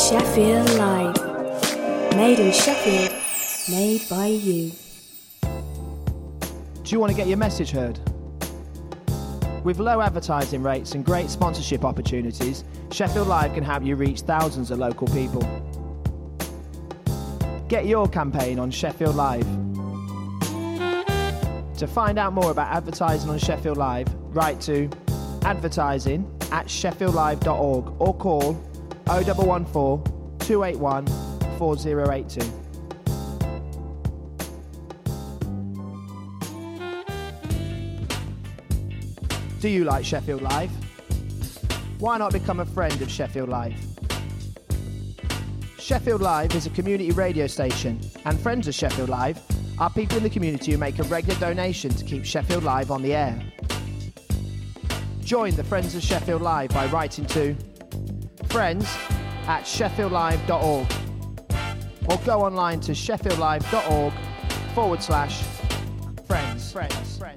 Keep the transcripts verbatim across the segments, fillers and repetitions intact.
Sheffield Live. Made in Sheffield, made by you. Do you want to get your message heard? With low advertising rates and great sponsorship opportunities, Sheffield Live can help you reach thousands of local people. Get your campaign on Sheffield Live. To find out more about advertising on Sheffield Live, write to advertising at sheffield live dot org or call oh one one four, two eight one, four oh eight two. Do you like Sheffield Live? Why not become a friend of Sheffield Live? Sheffield Live is a community radio station, and friends of Sheffield Live are people in the community who make a regular donation to keep Sheffield Live on the air. Join the Friends of Sheffield Live by writing to friends at sheffield live dot org or go online to sheffield live dot org forward slash friends. Friends. Friends.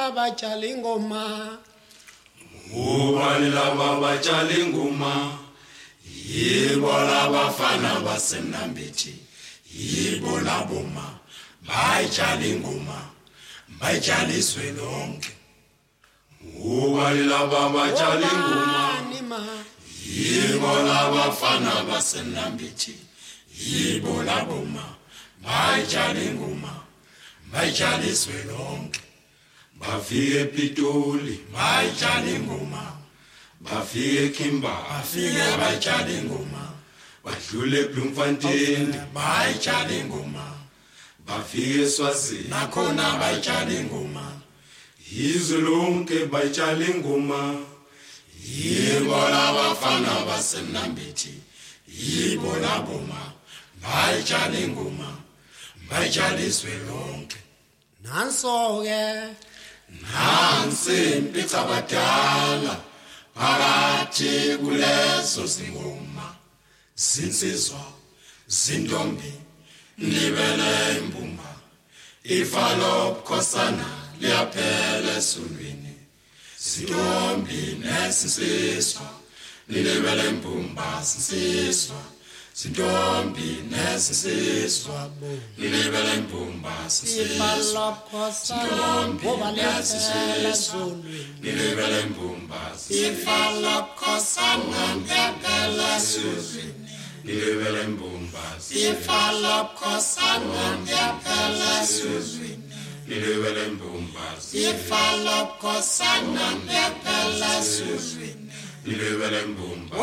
laba batshala ingoma ubani laba batshala ingoma yibo labafana basemnambithi yibo laboma batshala ingoma batshala iswe lonke ubani laba batshala ingoma yibo labafana basemnambithi yibo laboma batshala ingoma batshala iswe lonke bafike ePitoli batshala ingoma bafike eKimba bafike batshala ingoma badlule eBloemfontein batshala ingoma bafike eSwazini nakhona batshala ingoma izwe lonke batshala ingoma yibo labafana basemnambithi yibo laboma batshala ingoma batshala iswe lonke nanso ke nansi impitha abadala phakathi kulezo zingoma zinsizwa zintombi libele imbumba ifa lobukhosana liyaphela esulwini zintombi nesinsizwa libele imbumba zinsizwa zintombi nesinsizwa libele imbumba zinsizwa zintombi nesinsizwa libele imbumba ifa lobukhosana liyaphela esulwini libele imbumba ifa lobukhosana liyaphela esulwini libele imbumba ifa lobukhosana liyaphela esulwini libele imbumba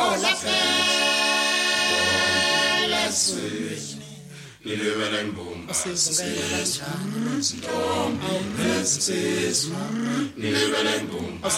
Nilibele imbumba zintombi nesinsizwa nilibele imbumba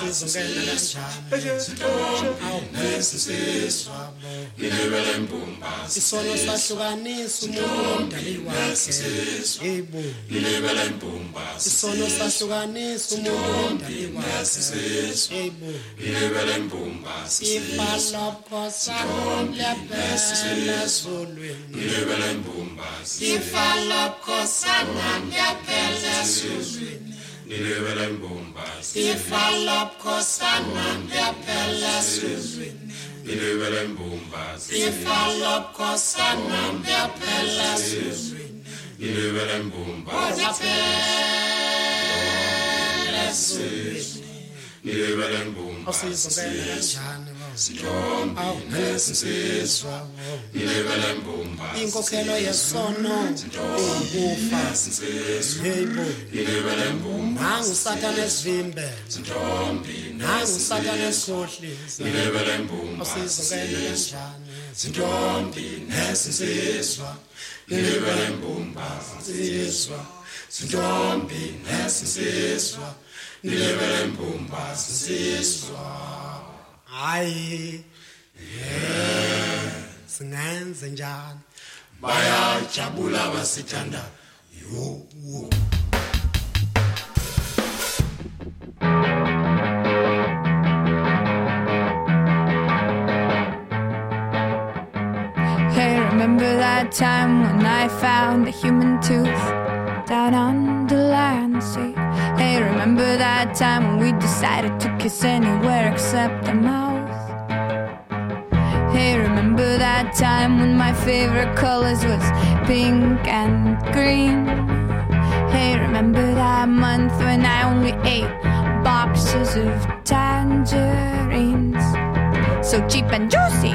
zintombi nesinsizwa nilibele imbumba isono sahlukanisa umuntu omdali wakhe yebo nilibele imbumba isono sahlukanisa umuntu omdali wakhe yebo nilibele imbumba ifa lobukhosana liyaphela esulwini nilibele imbumba ifa lobukhosana liyaphela esulwini nilibele imbumba ifa lobukhosana liyaphela esulwini nilibele imbumba ifa lobukhosana liyaphela esulwini nilibele imbumba liyaphela esulwini nilibele imbumba osizongena kanjani zintombi nesinsizwa nilibele imbumba inkokhelo yesono ukufa yebo nilibele imbumba nangu satana esivimbe zintombi nangu satana esikhohlisa nilibele imbumba osizongena kanjani zintombi nesinsizwa nilibele imbumba sizwa zintombi nesinsizwa nilibele imbumba sizwa hayi singenze njani bayajabula basithanda yo Hey, remember that time when I found a human tooth down on the land sea? Hey, remember that time when we decided to kiss anywhere except the mouth? Hey, remember that time when my favorite colors was pink and green? Hey, remember that month when I only ate boxes of tangerines, so cheap and juicy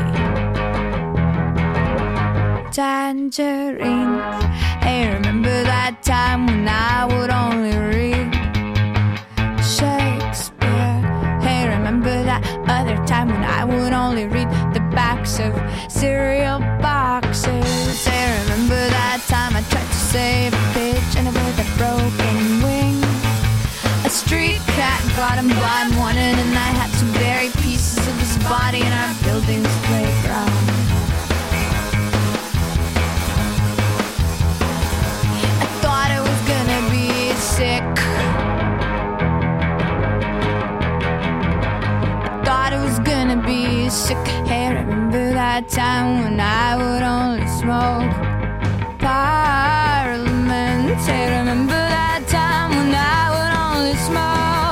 tangerines. Hey, remember that time when I would only read Shakespeare? Hey, remember that other time when I would only read the backs of cereal boxes? Hey, remember that time I tried to save a pigeon with a broken wing? A street cat got him by morning, and I had to bury pieces of his body in our building's playground. I thought it was gonna be sick. I thought it was gonna be sick. Hey, remember that time when I would only smoke Parliament? Hey, remember that time when I would only smoke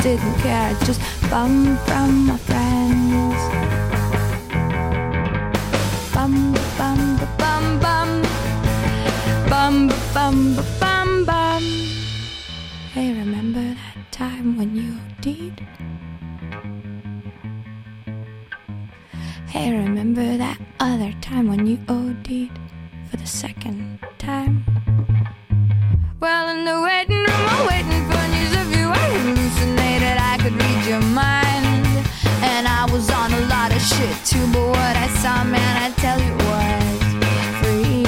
didn't care. I just bum from my friends. Bum bum bum bum bum bum bum bum. Hey, remember that time when you OD'd? Hey, remember that other time when you OD'd for the second time? Well, in the waiting room, I'm waiting for news of you. I hallucinated, I could read your mind. And I was on a lot of shit too, but what I saw, man, I tell you was free.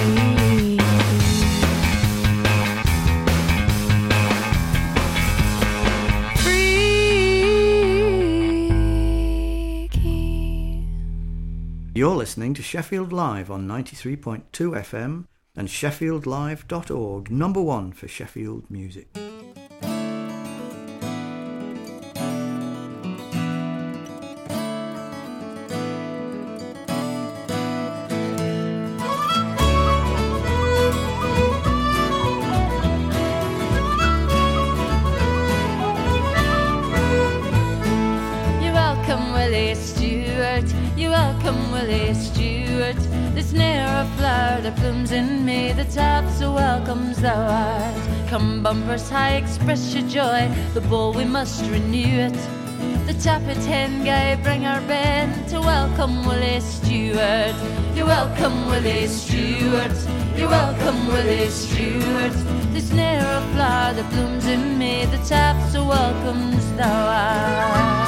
Freaky. You're listening to Sheffield Live on ninety-three point two F M and sheffield live dot org, number one for Sheffield music. You're welcome, Willie Stewart. You're welcome, Willie Stewart. There's ne'er a flower that blooms in me, the top so welcomes thou art. Come bumpers high, express your joy, the bowl we must renew it. The tappet hen guy bring our band to welcome Willie Stewart. You're welcome, Willie Stewart. You're welcome, Willie Stewart. There's ne'er a flower that blooms in me, the top so welcomes thou art.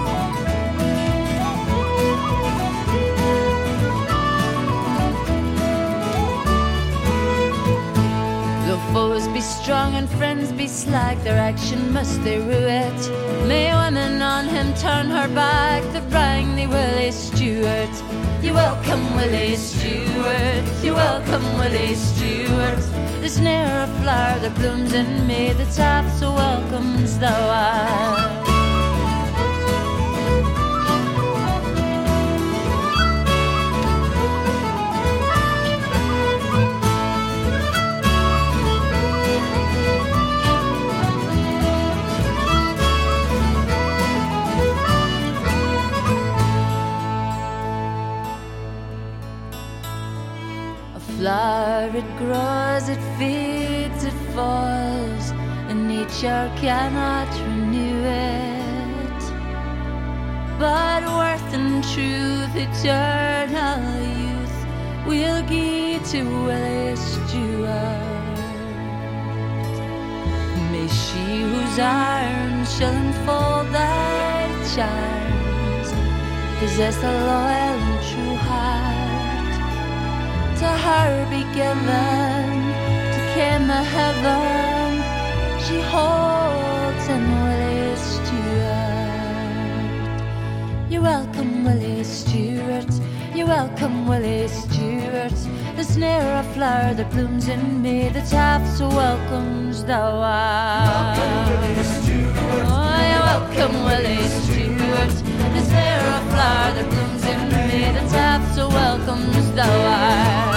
Foes be strong and friends be slack, their action must they rue it. May women on him turn her back, the brang thee Willie Stewart. You're welcome, Willie Stewart. You're welcome, Willie Stewart. There's ne'er a flower that blooms in me, the top so welcomes thou art. Flower, it grows, it feeds, it falls, and nature cannot renew it. But worth and truth, eternal youth, we'll give to Willie Stewart. May she whose arms shall enfold thy charms possess a loyal and true heart. To her be given, to Kim a heaven she holds in Willie Stewart. You're welcome, Willie Stewart. You're welcome, Willie Stewart. There's ne'er a flower that blooms in me, the top so welcomes thou art. Oh, you're welcome, Willie Stewart. There's ne'er a flower that blooms in me, the top so welcomes thou art.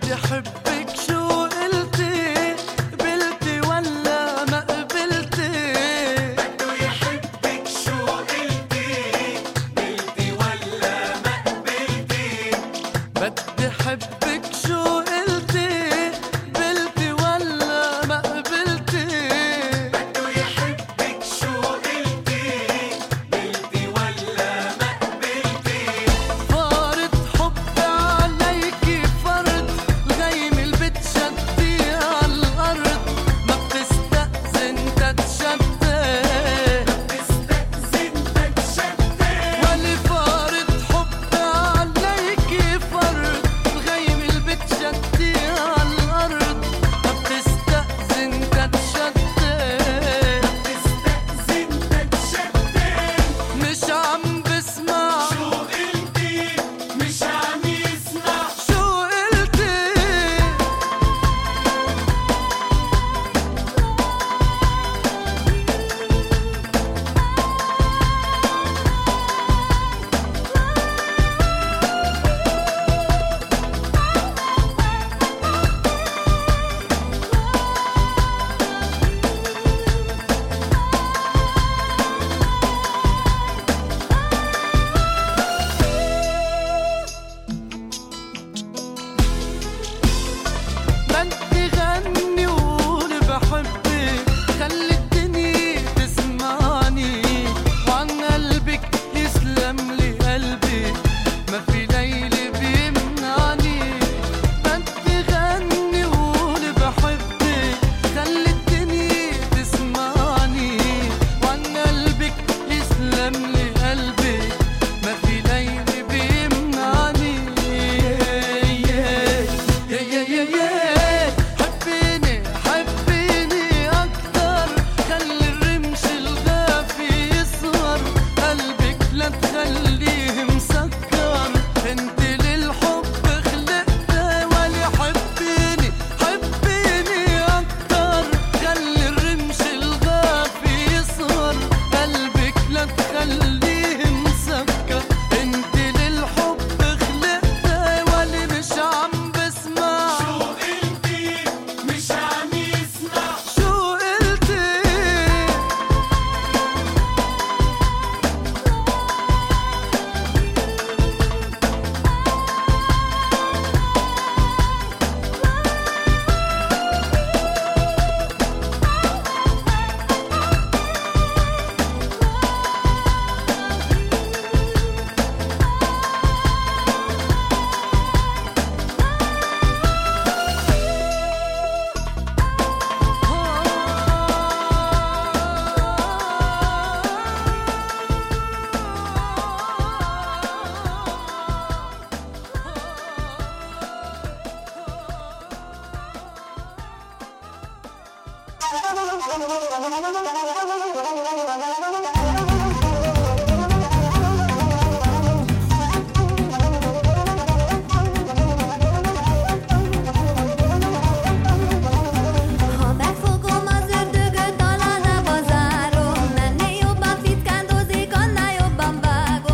بدي حبك شو قلتي قبلتي ولا ما قبلتي بده يحبك شو قلتي قبلتي ولا ما قبلتي بدي حبك شو قلتي قبلتي ولا ما قبلتي بده يحبك شو قلتي قبلتي ولا ما قبلتي فارض حبي عليكي فرض الغيم اللي بتشتي عالأرض ما بتستأذن تتشتي ما بتستأذن تتشتي ولي فارض حبي عليكي فرض الغيم اللي بتشتي عالأرض ما بتستأذن تتشتي ما بتستأذن تتشتي مش عم بسمع شو قلتي مش عم يسمع شو قلتي بدي غني وقول بحبك خلي الدنيا تسمعني وعن قلبك يسلم لي قلبي ما في ليل بيمنعني بدي غني وقول بحبك خلي الدنيا تسمعني وعن قلبك يسلم لي قلبي ما في ليل بيمنعني يا يا يا يا حبيني حبيني أكتر خلي الرمش الغافي يصغر قلبك لا تخليه مسكر انت للحب خلقتي ولي حبيني حبيني أكتر خلي الرمش الغافي يصغر قلبك لا تخليه مسكر انت للحب خلقتي ولي مش عم بسمع شو قلتي مش عم يسمع شو قلتي Ha megfogom az ördögöt, talán a bazárom, mennél jobban fickándozik, annál jobban vágom.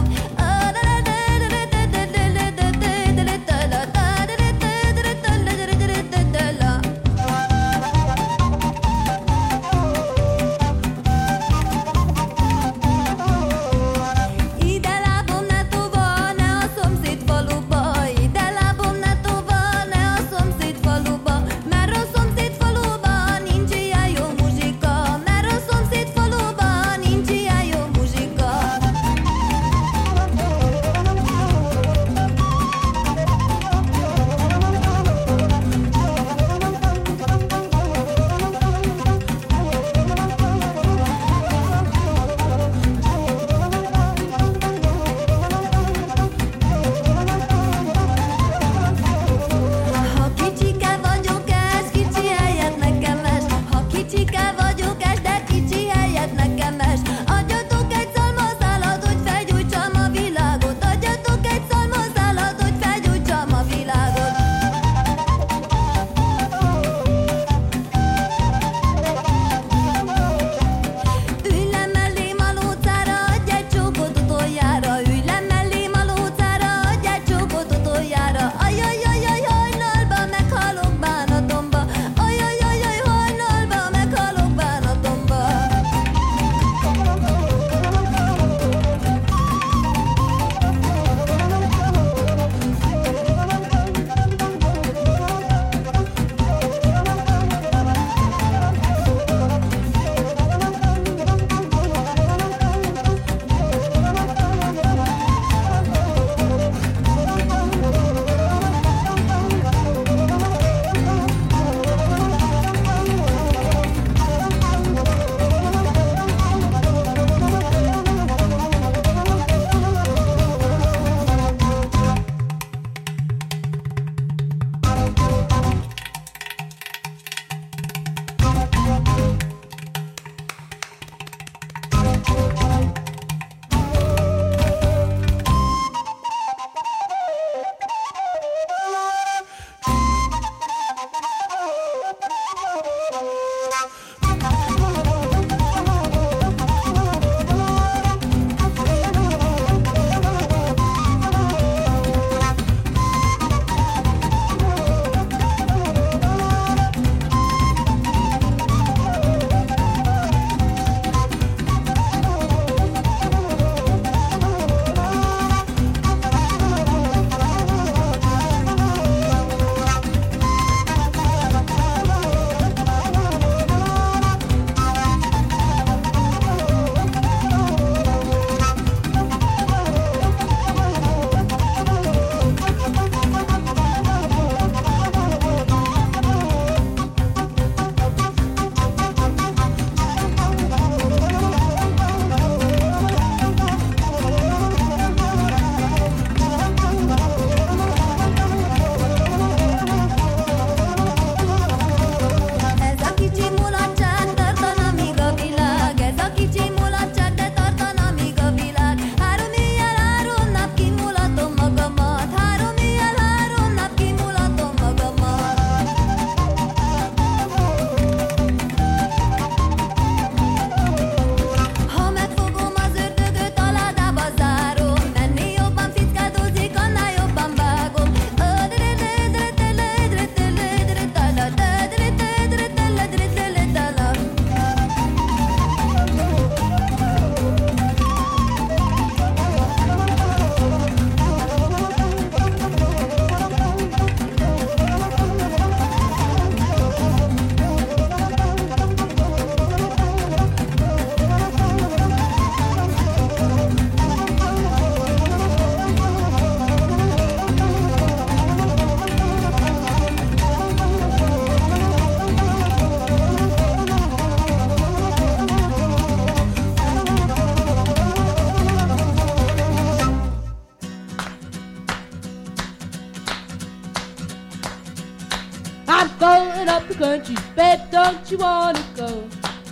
I'm going up the country, babe, don't you wanna go?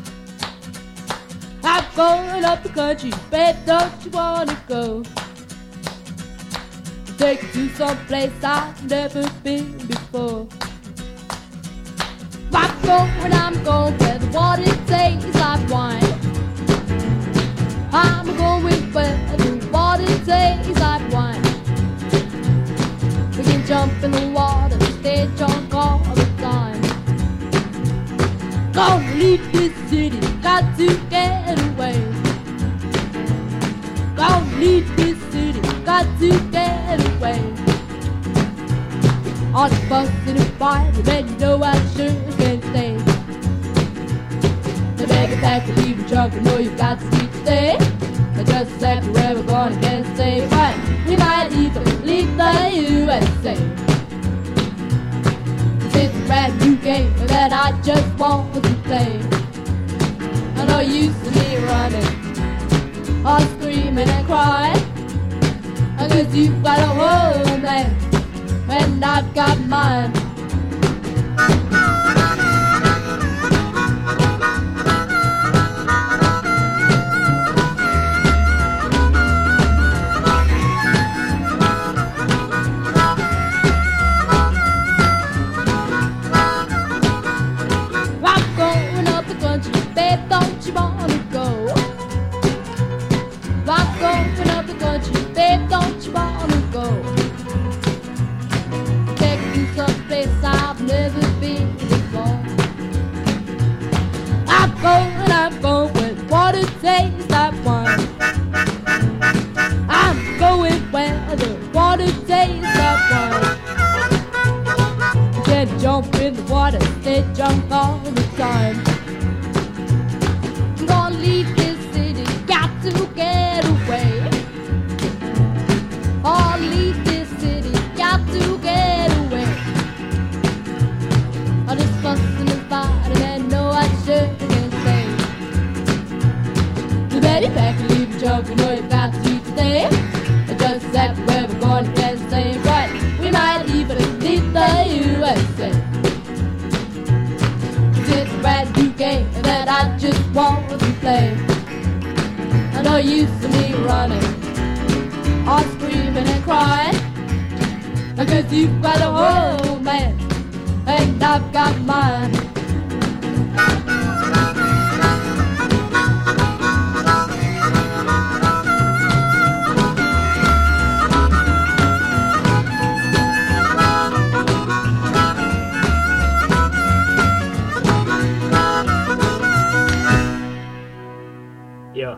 I'm going up the country, babe, don't you wanna go? Take you to some place I've never been before. I'm going, I'm going where the water tastes like wine. I'm going where the water tastes like wine. We can jump in the water, stay drunk all the time. Gonna leave this city, got to get away. Gonna leave this city, got to get away. All the fussing and fighting, man, you know I sure can't stay. The bag of pack and leave the trunk, you know you've got to keep stay. And just exactly where we're going, can't stay. But we might even leave the U S A. It's a brand new game that I just want to play. I know you used to me running, all screaming and crying. I guess you've got a homeland, and I've got mine. I'm going up the country, babe, don't you wanna go? I'm going up the country, babe, don't you wanna go? Take you someplace I've never been before. I'm going, I'm going where water tastes like wine. I'm going where the water tastes like wine. You can jump in the water, stay drunk all the time. I'm gonna leave this city, got to get away. I'll leave this city, got to get away. All this fussing and fighting, and no, I sure can't stay. You better pack and leave the junk, you know you've got to stay. And just exactly where we're going, you can't stay. Right, we might even leave the U S A. It's a brand new game that I just want to play. I know you used to me running, all screaming and crying. Because you've got a whole man, and I've got mine. Yeah.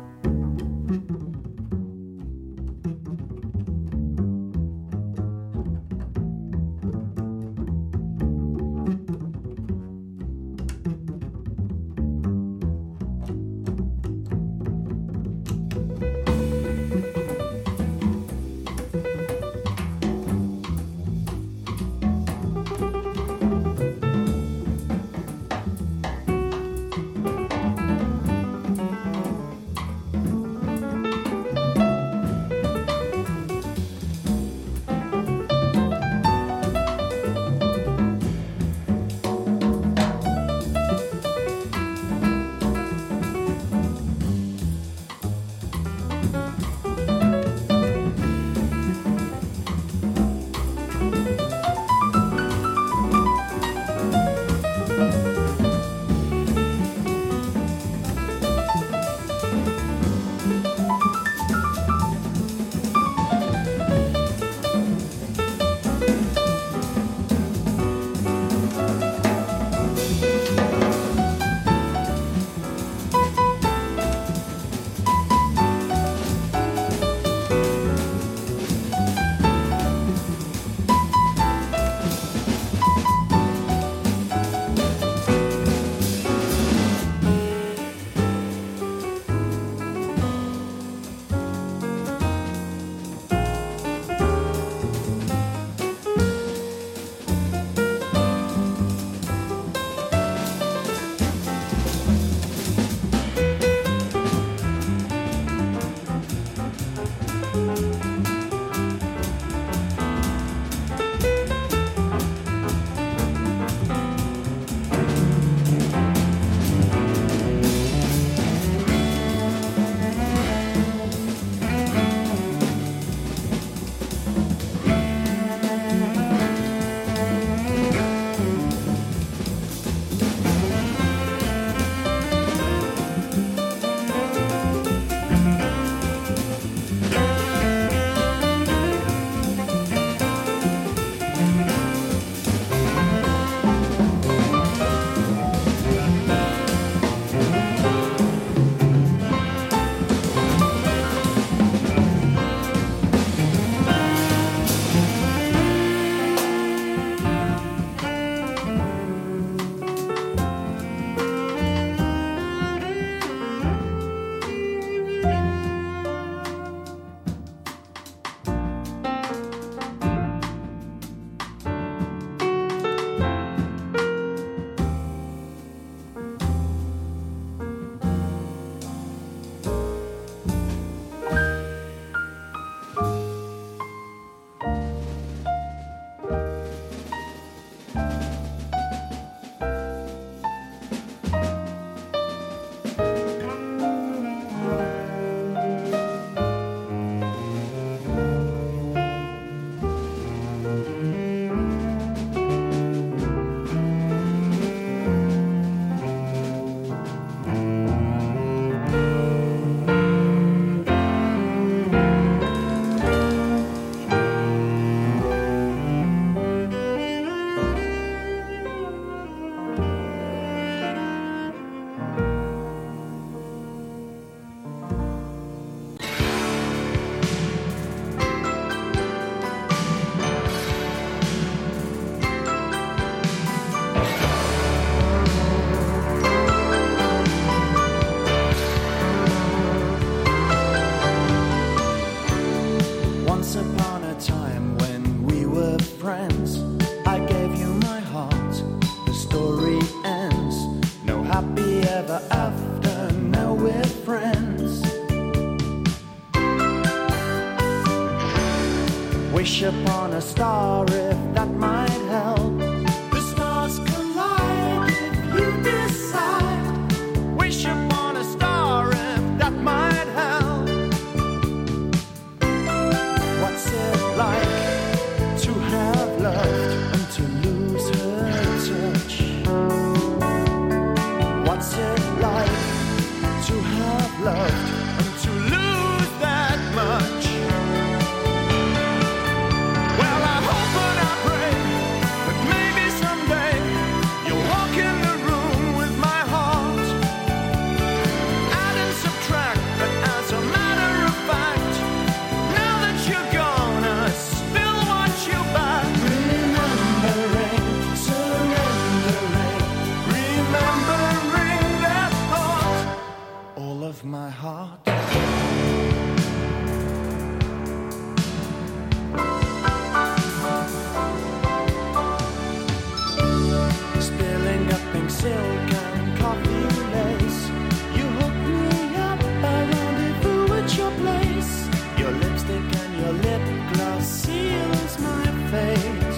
a star if that might help. The stars collide if you decide. Wish upon a star if that might help. What's it like to have loved and to lose her touch? What's it like to have loved and to lose that much? Well, I hope and I pray that maybe someday you'll walk in the room with my heart. Add and subtract, but as a matter of fact, now that you're gone, I still want you back. Remembering, surrendering, remembering that thought, all of my heart. Spilling up pink silk and coffee lace, you hook me up, I rendezvous at your place. Your lipstick and your lip gloss seals my fate.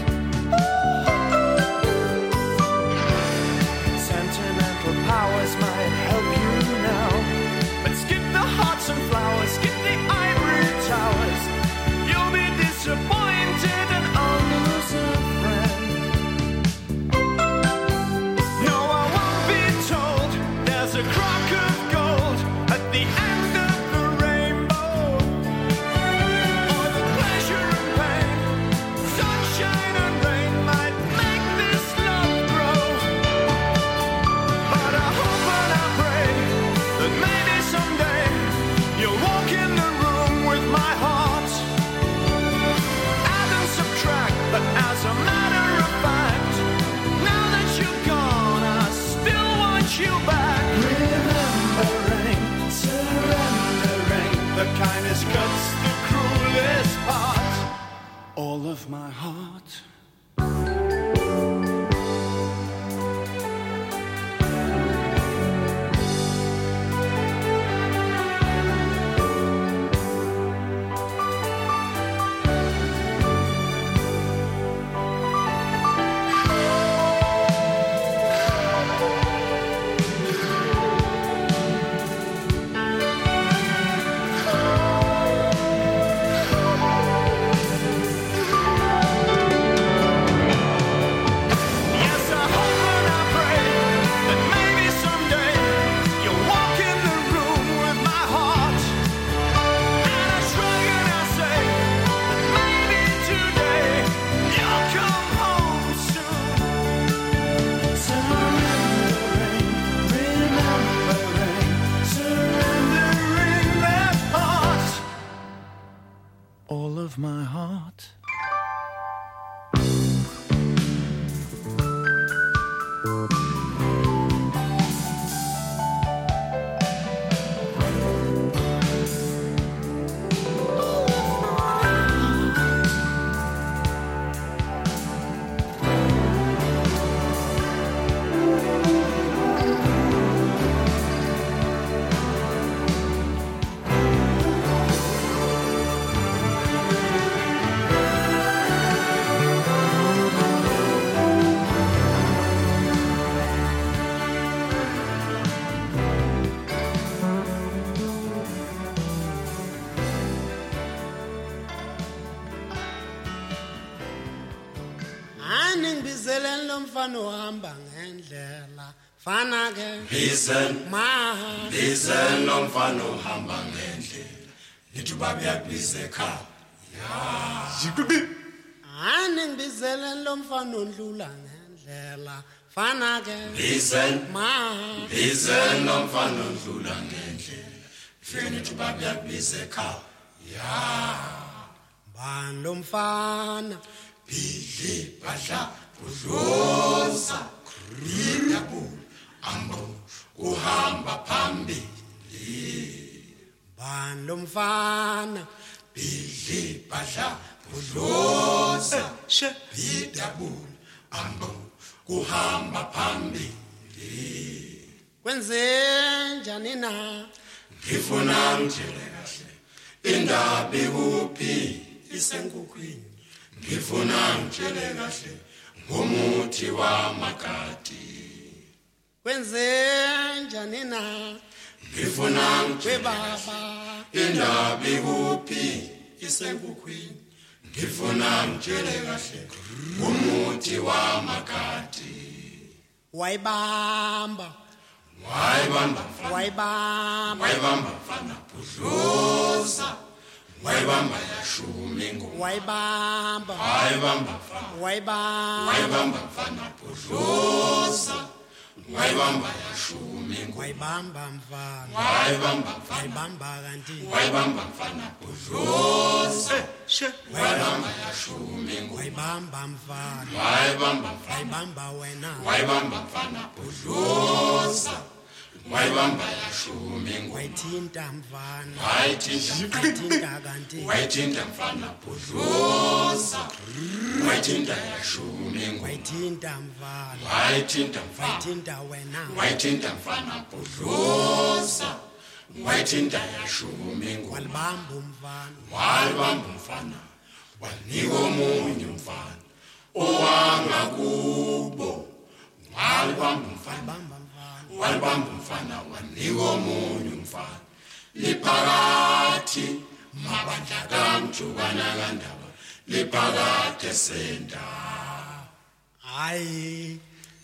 Sentimental powers might help you now, but skip the hearts and flowers, skip the ivory towers. You'll be disappointed and I'll lose a friend. No, I won't be told there's a crock of gold at the end of the rainbow. Or the pleasure and pain, sunshine and rain might make this love grow. But I hope and I pray that maybe someday you'll walk in the room with my heart. Add and subtract, but as a matter of fact, now that you're gone, I still want you back. Remembering, surrendering, the kindest cuts the cruelest part, all of my heart. Yes, I hope and I pray that maybe someday you'll walk in the room with my heart. And I shrug and I say that maybe today you'll come home soon. Surrendering, remembering, surrendering that heart, all of my heart. Aningibizelen lo mfana ohamba ngendlela fana ke Listen, ma listen nomfana ohamba ngendlela. Lithi babe yabiza ekhaya. Aningibizelen lo mfana ondlula ngendlela fana ke Listen, ma listen nomfana ondlula ngendlela. Fike lithi babe yabiza ekhaya. ban lo mfana Bidli badla kudloza kriyabu ambo uhamba phambili. ban lo mfana Bidli badla kudloza kriyabu ambo uhamba phambili. kwenze njani na Ngifuna ngitshele kahle indaba ikuphi isenkukhwini ngifuna ngitshele kahle ngomuthi wamakati kwenze njani na ngifuna ngitshele baba indaba ikuphi isenkukhwini ngifuna ngitshele kahle ngomuthi wamakati wayibamba wayibamba wayibamba wayibamba mfana budloza wayibamba yashumingo wayibamba wayibamba mfana wayibamba wayibamba mfana budloza wayibamba yashumingo wayibamba mfana wayibamba mfana wayibamba kanti wayibamba mfana budloza wayibamba yashumingo wayibamba mfana wayibamba mfana wayibamba wena wayibamba mfana budloza wayibamba yashumingo wayithinta mfana wayithinta wayithinta kanti wayithinta mfana budloza wayithinta yashumingo wayithinta mfana wayithinta mfana wayithinta wena wayithinta mfana budloza wayithinta yashumingo walibamba umfana walibamba umfana wanika omunye umfana owangakubo walibamba umfana bamba mfana walibamba umfana wanika omunye umfana liphakathi mabandla kamjubana kandaba liphakathi esenta hayi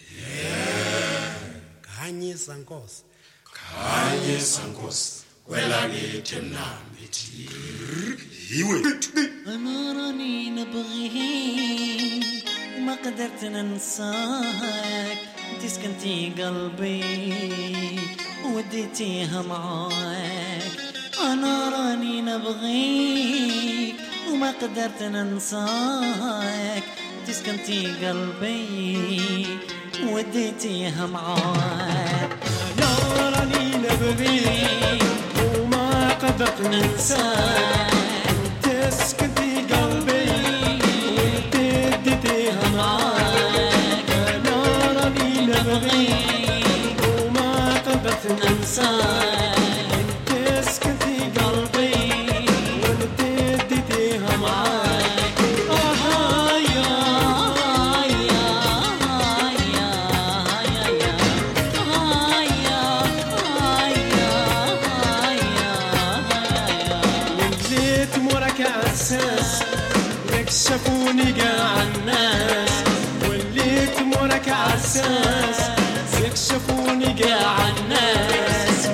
khanyisa nkosi khanyisa nkosi kwelakithi mnambithi yiwe أنا راني نبغيك وما قدرت ننساك انتي سكنتي قلبي وديتيها معاك أنا راني نبغيك وما قدرت ننساك انتي سكنتي قلبي وديتيها معاك أنا راني نبغيك وما قدرت ننساك سكنتي قلبي وانت اديتيها معاك انا راني نبغيك وما قدرت ننساك انت سكنتي قلبي وانت اديتيها معاك اه يا يا يا يا عساس يكشفوني قاع الناس وليت مرك عساس يكشفوني قاع الناس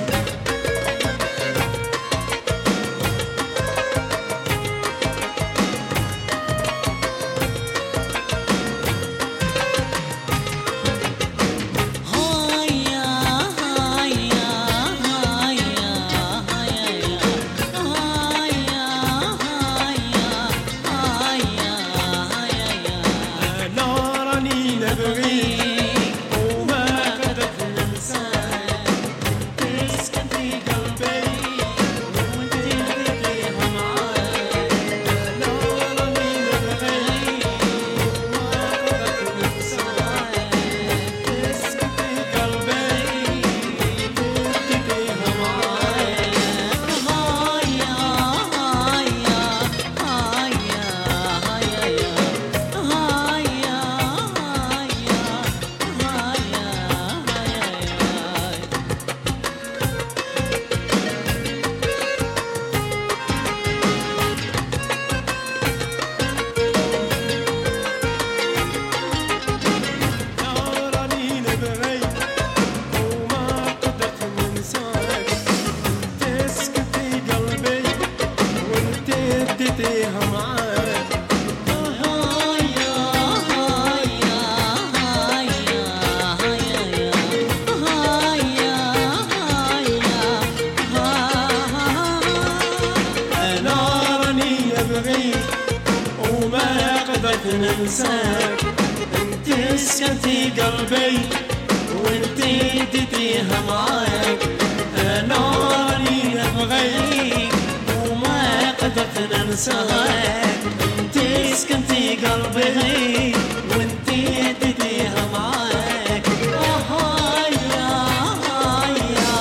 ننساك انت سكنتي قلبي وانت اديتيها معاك انا راني ابغيك وما قدرت ننساك انت سكنتي قلبي وانت اديتيها معاك اه يا يا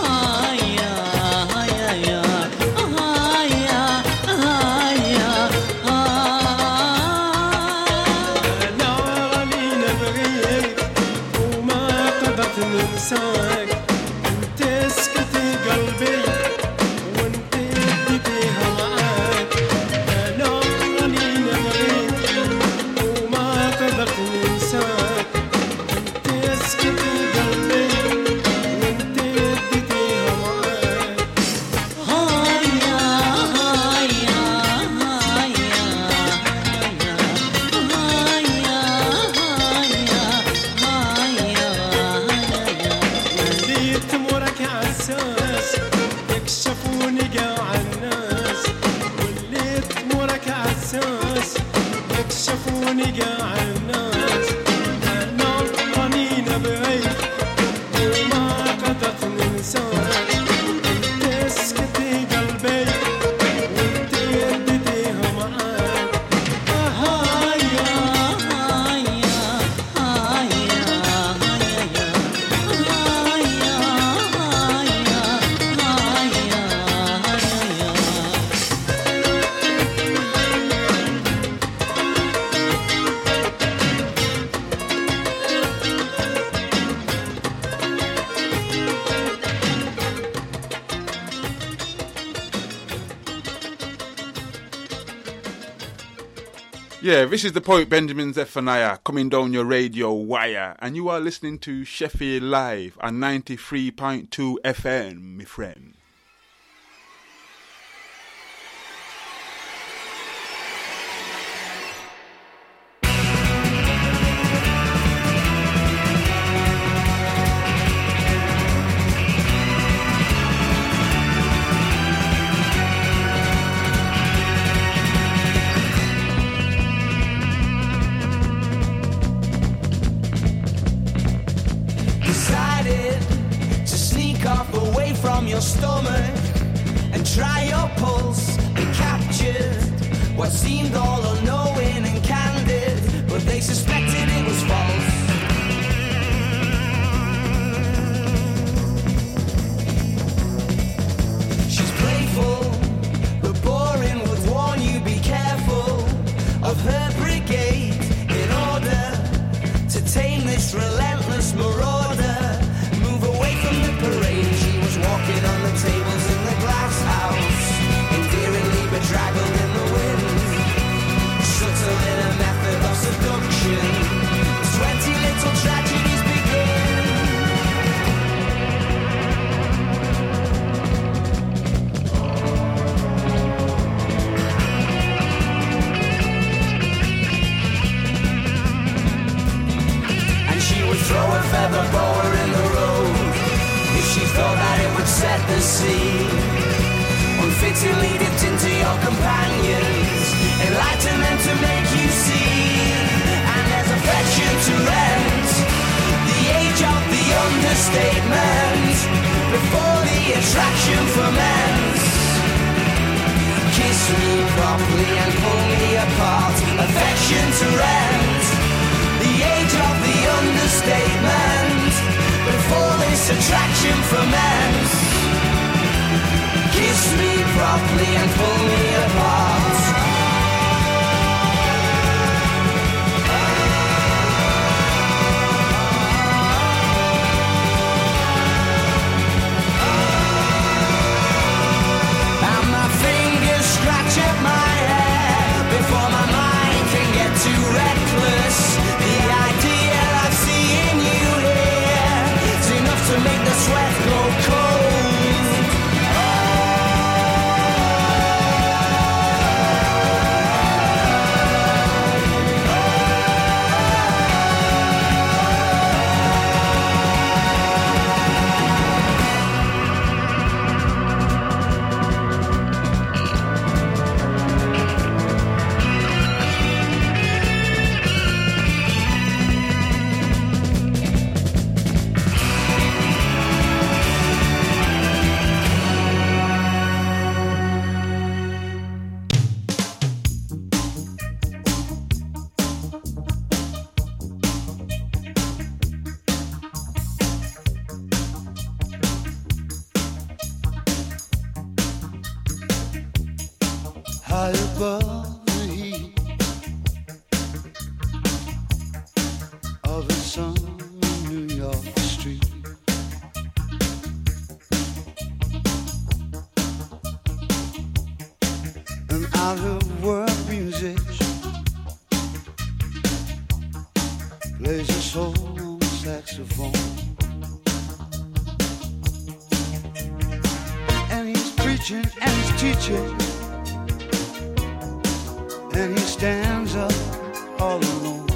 يا يا يا يا ننساك انت سكتي قلبي وانت اديتيها معاك انا راني نبغيك وما قدرت ننساك انت سكتي قلبي وانت اديتيها معاك هايا هايا هايا وليت تمرك عالساس يكشفوني قاع الناس وليت تمرك عالساس يكشفوني قاع الناس انا راني نبغيك وما قدرت ننساك انت سكتي قلبي وانت اديتيها معاك هايا هايا هايا Yeah, this is the poet Benjamin Zephaniah coming down your radio wire, and you are listening to Sheffield Live on ninety-three point two F M, my friend. Decided to sneak off away from your stomach and try your pulse and captured what seemed all unknowing and candid, but they suspected it was false. She's playful, but boring, would warn you be careful of her brigade in order to tame this relentless marauder. Move away from the parade. She was walking on the tables in the glass house, endearingly bedraggled in the wind, subtle in a method of seduction. Twenty little tragedies begin. And she would throw a feather boa in the road if she thought that it would set the scene. Unfittingly dipped into your companions, enlighten them to make you see. And there's affection to rent, the age of the understatement, before the attraction ferments. Kiss me properly and pull me apart. Affection to rent, the age of the understatement, before this attraction ferments. Kiss me properly and pull me apart. And my fingers scratch at my hair before my mind can get too reckless. The idea of seeing you here is enough to make the sweat go cold. high above the heat of the sun in New York Street. plays a solo saxophone. And he's preaching and he's teaching, and he stands up all alone.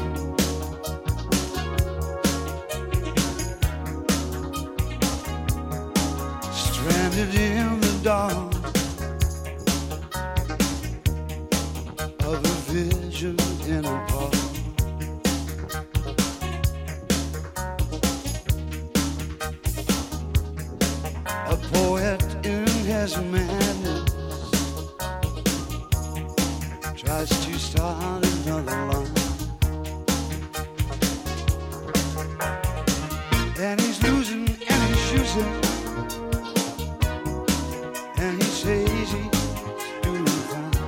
Stranded in the dark of a vision in a park. A poet in his madness tries to start another line, and he's losing and he's using, and he says he's doing fine.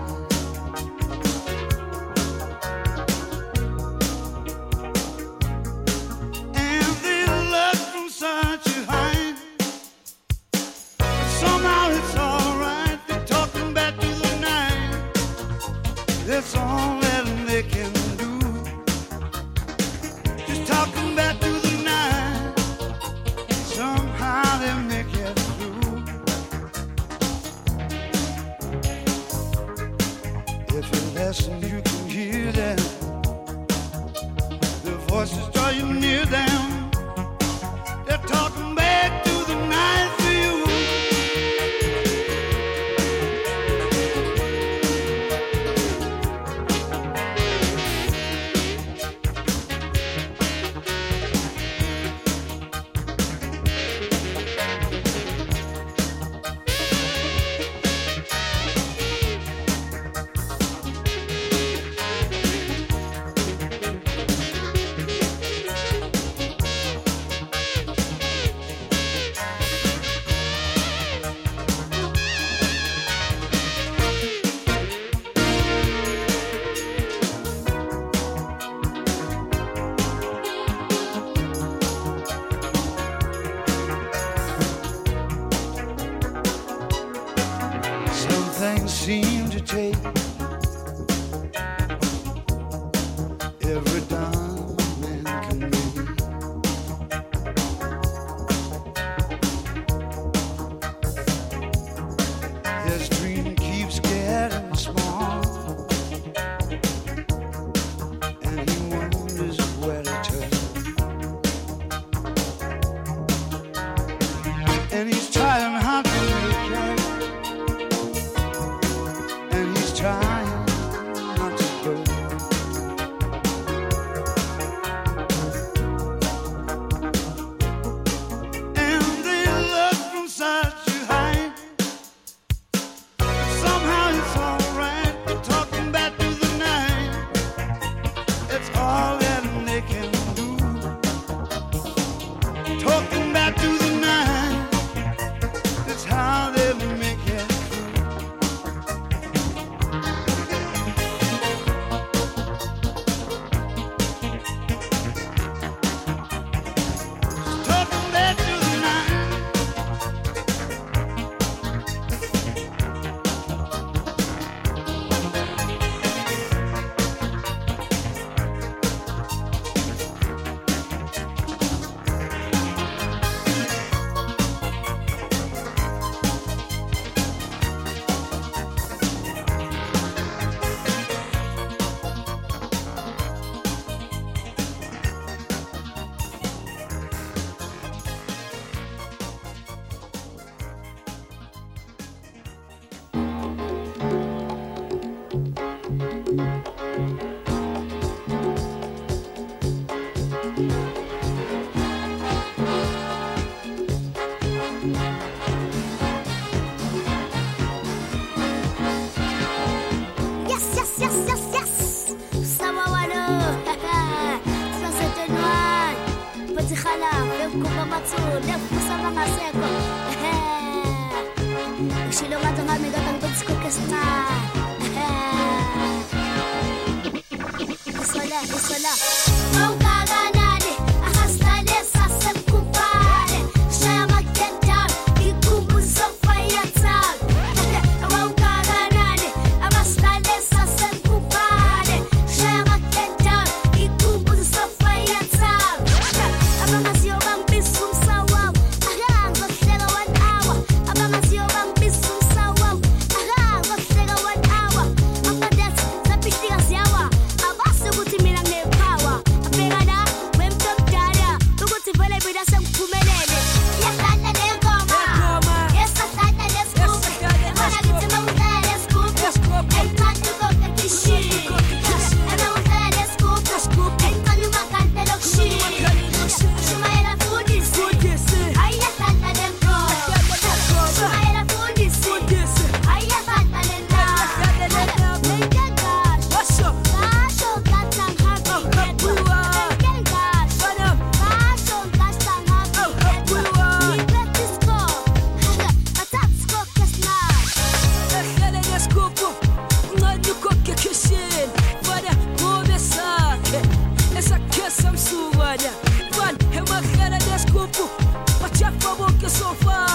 And they look from side to side, but somehow it's alright. They're talking back to the night. That's all that they can do. Just talking back to the night. Somehow they make it through. If you listen, you can hear them. The voices draw you near them. They're talking back to the night for you. Some things seem to take every dime man can make. His dream keeps getting small, and he wonders where to turn. And he's trying hard to make it, and he's trying not to go. And they look from side to side. Somehow it's alright. They're talking back to the night. It's all that they can do. Talking back to the night. That's how they make it. Talking back to the night. Yes, yes, yes, yes, yes. Samawano. Ça c'était noir. Petit khala, le kuba matsu, le kusa mga seko. Shilo matanga mi gatang tutsko kesna. Isola, isola. Mau kaganani, ahasta lesa sem kupare. Shama kenta, ikubu sofa yata. Mau kaganani, ahasta lesa sem kupare. Shama kenta, ikubu sofa yata. But you have to work so far.